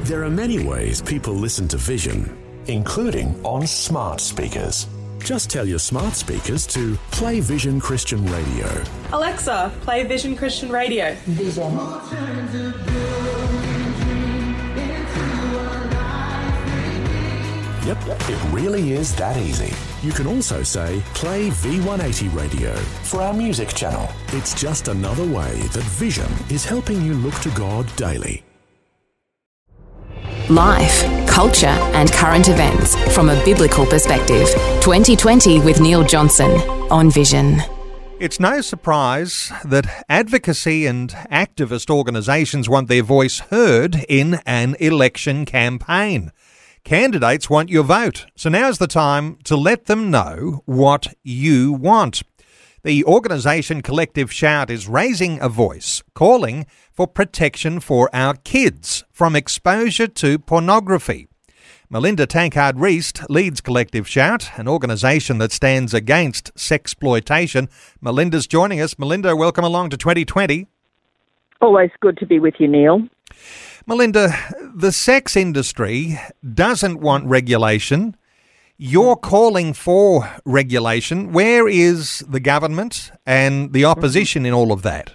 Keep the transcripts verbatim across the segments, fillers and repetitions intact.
There are many ways people listen to Vision, including on smart speakers. Just tell your smart speakers to play Vision Christian Radio. Alexa, play Vision Christian Radio. Vision. Yep, it really is that easy. You can also say, play V one eighty Radio for our music channel. It's just another way that Vision is helping you look to God daily. Life, culture and current events from a biblical perspective. twenty twenty with Neil Johnson on Vision. It's no surprise that advocacy and activist organisations want their voice heard in an election campaign. Candidates want your vote, so now's the time to let them know what you want. The organisation Collective Shout is raising a voice, calling for protection for our kids from exposure to pornography. Melinda Tankard-Reist leads Collective Shout, an organisation that stands against sexploitation. Melinda's joining us. Melinda, welcome along to twenty twenty. Always good to be with you, Neil. Melinda, the sex industry doesn't want regulation. You're calling for regulation. Where is the government and the opposition in all of that?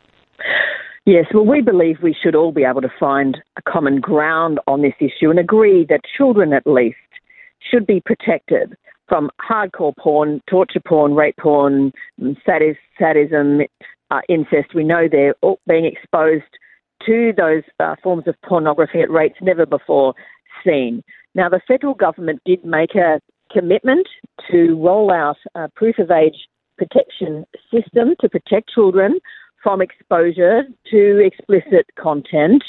Yes, well, we believe we should all be able to find a common ground on this issue and agree that children, at least, should be protected from hardcore porn, torture porn, rape porn, sadis- sadism, uh, incest. We know they're all being exposed to those uh, forms of pornography at rates never before seen. Now, the federal government did make a commitment to roll out a proof of age protection system to protect children from exposure to explicit content.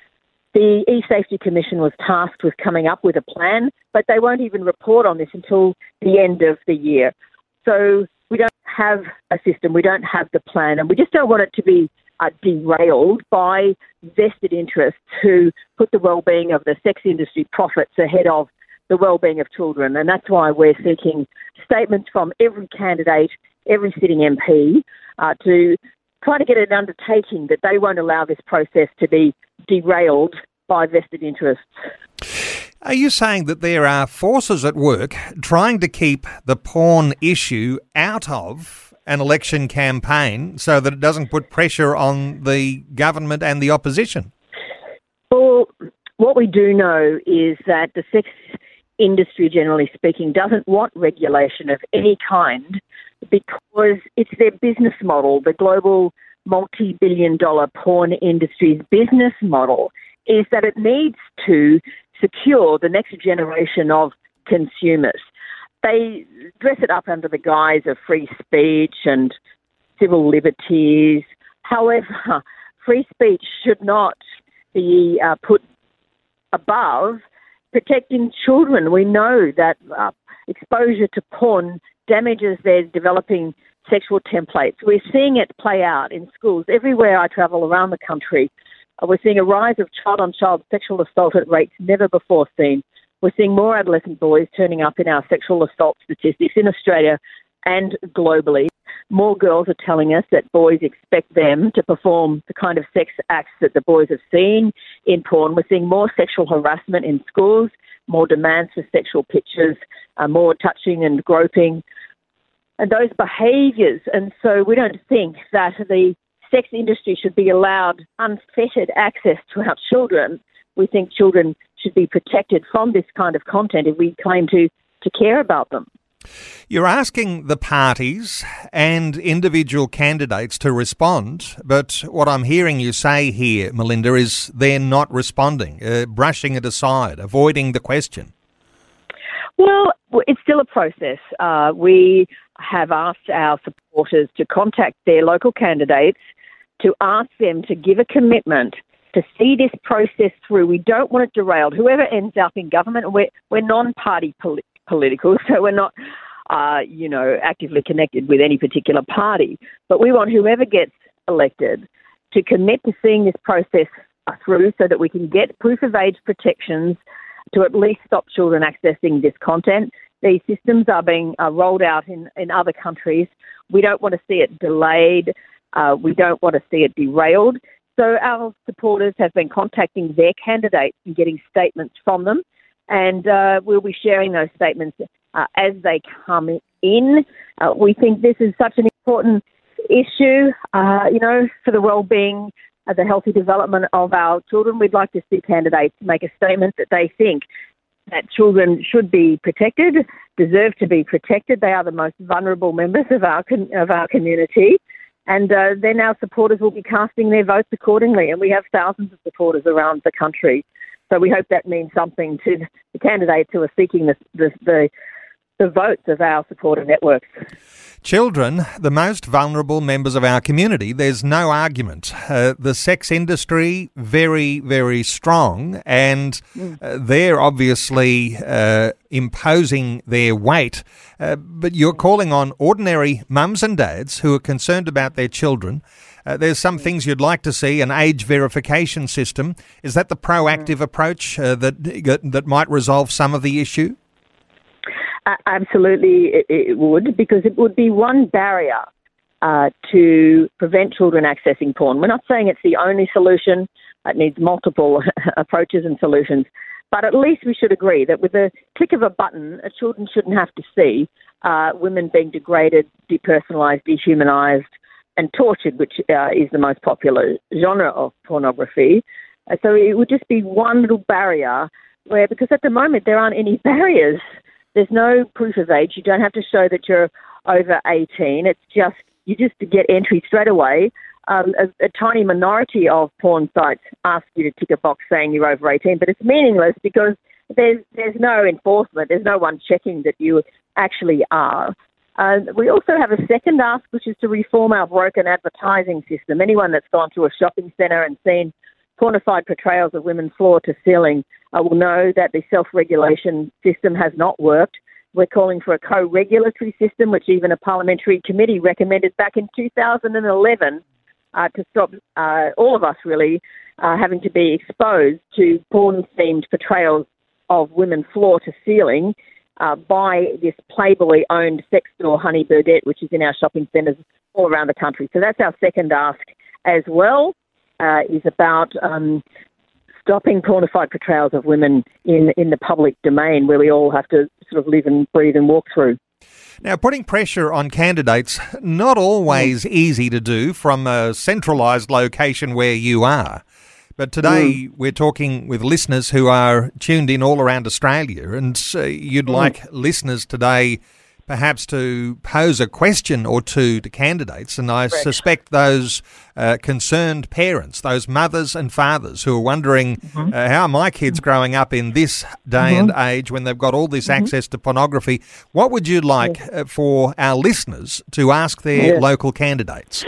The eSafety Commission was tasked with coming up with a plan, but they won't even report on this until the end of the year. So we don't have a system, we don't have the plan, and we just don't want it to be uh, derailed by vested interests who put the well-being of the sex industry profits ahead of the well-being of children. And that's why we're seeking statements from every candidate, every sitting M P, uh, to try to get an undertaking that they won't allow this process to be derailed by vested interests. Are you saying that there are forces at work trying to keep the porn issue out of an election campaign so that it doesn't put pressure on the government and the opposition? Well, what we do know is that the sex industry, generally speaking, doesn't want regulation of any kind because it's their business model. The global multi-billion dollar porn industry's business model is that it needs to secure the next generation of consumers. They dress it up under the guise of free speech and civil liberties. However, free speech should not be uh, put above protecting children. We know that uh, exposure to porn damages their developing sexual templates. We're seeing it play out in schools. Everywhere I travel around the country, uh, we're seeing a rise of child-on-child sexual assault at rates never before seen. We're seeing more adolescent boys turning up in our sexual assault statistics in Australia and globally. More girls are telling us that boys expect them to perform the kind of sex acts that the boys have seen in porn. We're seeing more sexual harassment in schools, more demands for sexual pictures, uh, more touching and groping, and those behaviours. And so we don't think that the sex industry should be allowed unfettered access to our children. We think children should be protected from this kind of content if we claim to, to care about them. You're asking the parties and individual candidates to respond, but what I'm hearing you say here, Melinda, is they're not responding, uh, brushing it aside, avoiding the question. Well, it's still a process. Uh, we have asked our supporters to contact their local candidates to ask them to give a commitment to see this process through. We don't want it derailed. Whoever ends up in government, we're, we're non-party poli- political, so we're not, uh, you know, actively connected with any particular party. But we want whoever gets elected to commit to seeing this process through so that we can get proof of age protections to at least stop children accessing this content. These systems are being uh, rolled out in, in other countries. We don't want to see it delayed. Uh, we don't want to see it derailed. So our supporters have been contacting their candidates and getting statements from them, and uh, we'll be sharing those statements uh, as they come in. Uh, we think this is such an important issue, uh, you know, for the well-being, uh, the healthy development of our children. We'd like to see candidates make a statement that they think that children should be protected, deserve to be protected. They are the most vulnerable members of our con- of our community. And uh, then our supporters will be casting their votes accordingly. And we have thousands of supporters around the country. So we hope that means something to the candidates who are seeking the, the, the, the votes of our supporter networks. Children, the most vulnerable members of our community, there's no argument. Uh, the sex industry, very, very strong, and uh, they're obviously uh, imposing their weight. Uh, but you're calling on ordinary mums and dads who are concerned about their children. Uh, there's some things you'd like to see, an age verification system. Is that the proactive approach uh, that that might resolve some of the issue? Uh, absolutely, it, it would, because it would be one barrier uh, to prevent children accessing porn. We're not saying it's the only solution. It needs multiple approaches and solutions. But at least we should agree that with the click of a button, uh, children shouldn't have to see uh, women being degraded, depersonalised, dehumanised and tortured, which uh, is the most popular genre of pornography. Uh, so it would just be one little barrier where, because at the moment there aren't any barriers. There's no proof of age. You don't have to show that you're over eighteen. It's just, you just get entry straight away. Um, a, a tiny minority of porn sites ask you to tick a box saying you're over eighteen, but it's meaningless because there's there's no enforcement. There's no one checking that you actually are. Uh, we also have a second ask, which is to reform our broken advertising system. Anyone that's gone to a shopping centre and seen pornified portrayals of women floor to ceiling uh, will know that the self-regulation system has not worked. We're calling for a co-regulatory system, which even a parliamentary committee recommended back in two thousand eleven uh, to stop uh, all of us really uh, having to be exposed to porn-themed portrayals of women floor to ceiling uh, by this Playboy-owned sex store, Honey Birdette, which is in our shopping centres all around the country. So that's our second ask as well. Uh, is about um, stopping pornified portrayals of women in, in the public domain where we all have to sort of live and breathe and walk through. Now, putting pressure on candidates, not always easy to do from a centralised location where you are. But today mm. we're talking with listeners who are tuned in all around Australia, and uh, you'd mm. like listeners today perhaps to pose a question or two to candidates, and I Correct. suspect those uh, concerned parents, those mothers and fathers who are wondering mm-hmm. uh, how are my kids growing up in this day mm-hmm. and age when they've got all this mm-hmm. access to pornography. What would you like yes. uh, for our listeners to ask their yes. local candidates?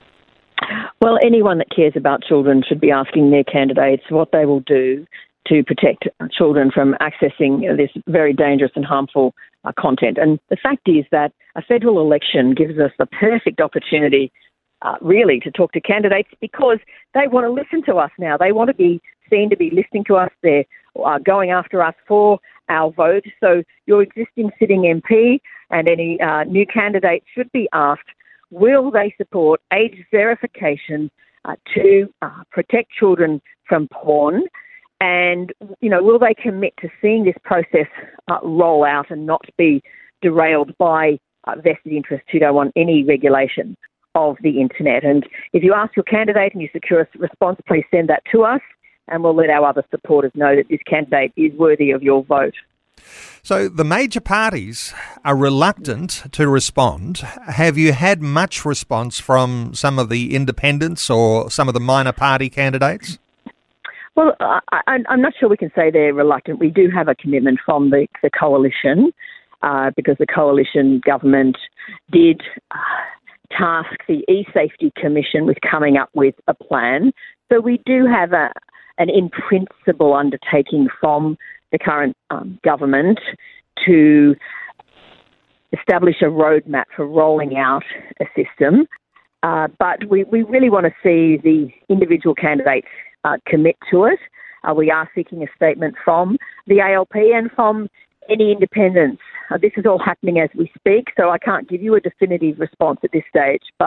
Well, anyone that cares about children should be asking their candidates what they will do to protect children from accessing this very dangerous and harmful uh, content. And the fact is that a federal election gives us the perfect opportunity, uh, really, to talk to candidates because they want to listen to us now. They want to be seen to be listening to us. They're uh, going after us for our vote. So your existing sitting M P and any uh, new candidate should be asked, will they support age verification uh, to uh, protect children from porn? And, you know, will they commit to seeing this process uh, roll out and not be derailed by uh, vested interests who don't want any regulation of the internet? And if you ask your candidate and you secure a response, please send that to us and we'll let our other supporters know that this candidate is worthy of your vote. So the major parties are reluctant to respond. Have you had much response from some of the independents or some of the minor party candidates? Well, I, I'm not sure we can say they're reluctant. We do have a commitment from the, the coalition uh, because the coalition government did uh, task the eSafety Commission with coming up with a plan. So we do have a, an in-principle undertaking from the current um, government to establish a roadmap for rolling out a system. Uh, but we, we really want to see the individual candidates Uh, commit to it. Uh, we are seeking a statement from the A L P and from any independents. Uh, this is all happening as we speak, so I can't give you a definitive response at this stage, but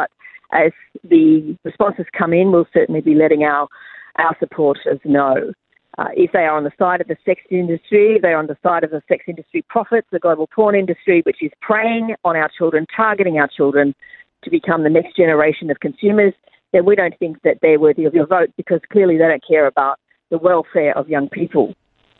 as the responses come in, we'll certainly be letting our, our supporters know. Uh, if they are on the side of the sex industry, they're on the side of the sex industry profits, the global porn industry, which is preying on our children, targeting our children to become the next generation of consumers, then we don't think that they're worthy of your vote, because clearly they don't care about the welfare of young people.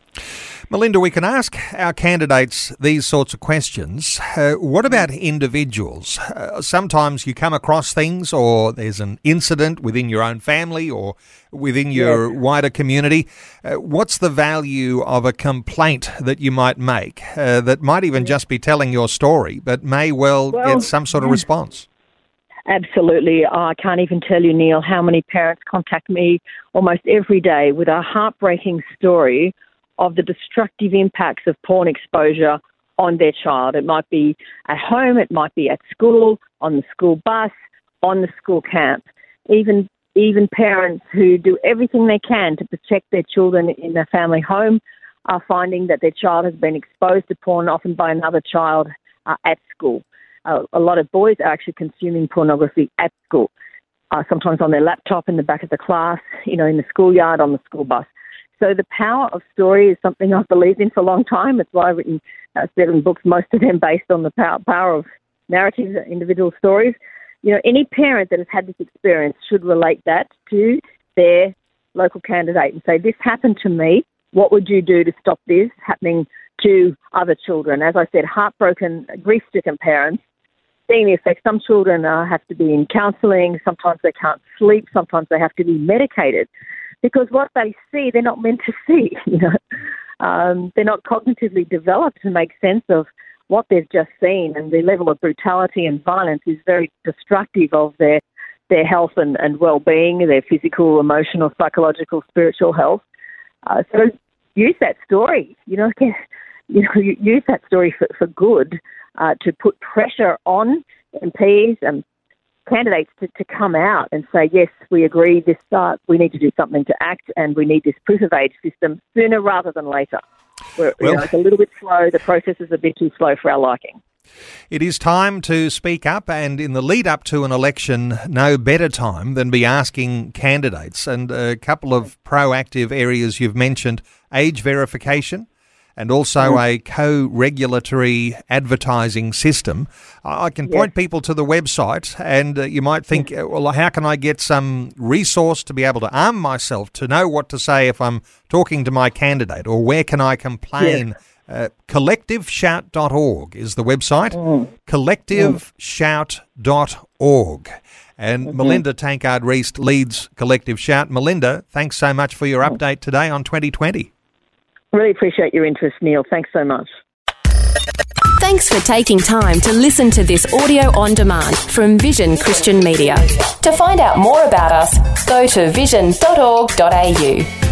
Melinda, we can ask our candidates these sorts of questions. Uh, what about individuals? Uh, sometimes you come across things, or there's an incident within your own family or within your yes. wider community. Uh, what's the value of a complaint that you might make uh, that might even just be telling your story, but may well, well get some sort of response? Absolutely. Oh, I can't even tell you, Neil, how many parents contact me almost every day with a heartbreaking story of the destructive impacts of porn exposure on their child. It might be at home, it might be at school, on the school bus, on the school camp. Even even parents who do everything they can to protect their children in their family home are finding that their child has been exposed to porn, often by another child uh, at school. Uh, a lot of boys are actually consuming pornography at school, uh, sometimes on their laptop in the back of the class, you know, in the schoolyard, on the school bus. So the power of story is something I've believed in for a long time. It's why I've written uh, seven books, most of them based on the power, power of narratives, individual stories. You know, any parent that has had this experience should relate that to their local candidate and say, this happened to me. What would you do to stop this happening to other children? As I said, heartbroken, grief-stricken parents seeing the effects. Some children uh, have to be in counselling. Sometimes they can't sleep. Sometimes they have to be medicated. Because what they see, they're not meant to see. You know, um, they're not cognitively developed to make sense of what they've just seen, and the level of brutality and violence is very destructive of their their health and, and well-being, their physical, emotional, psychological, spiritual health. Uh, so use that story. You know, you know, use that story for, for good uh, to put pressure on M Ps and candidates to, to come out and say, yes, we agree, this uh, we need to do something to act, and we need this proof of age system sooner rather than later. We're, well, you know, it's a little bit slow. The process is a bit too slow for our liking. It is time to speak up, and in the lead up to an election, no better time than be asking candidates. And a couple of proactive areas you've mentioned: age verification, and also a co-regulatory advertising system. I can point yes. people to the website, and uh, you might think, well, how can I get some resource to be able to arm myself to know what to say if I'm talking to my candidate, or where can I complain? Yes. Uh, collective shout dot org is the website, mm. collective shout dot org. And mm-hmm. Melinda Tankard-Reist leads Collective Shout. Melinda, thanks so much for your update today on twenty twenty. Really appreciate your interest, Neil. Thanks so much. Thanks for taking time to listen to this audio on demand from Vision Christian Media. To find out more about us, go to vision dot org dot a u.